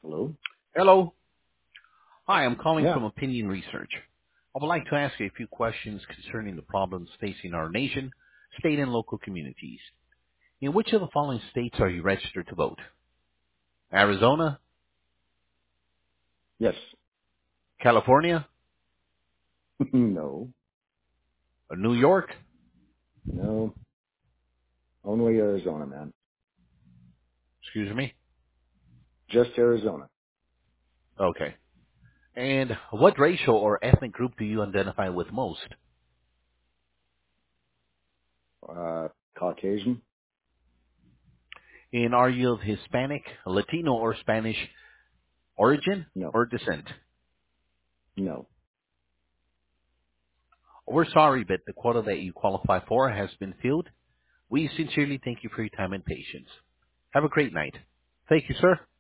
Hello? Hello. Hi, I'm calling Yeah. from Opinion Research. I would like to ask you a few questions concerning the problems facing our nation, state, and local communities. In which of the following states are you registered to vote? Arizona, Yes. California, No. or New York? No. Only Arizona, man. Excuse me? Just Arizona. Okay. And what racial or ethnic group do you identify with most? Caucasian? And are you of Hispanic, Latino, or Spanish origin No. or descent? No. We're sorry, but the quota that you qualify for has been filled. We sincerely thank you for your time and patience. Have a great night. Thank you, sir.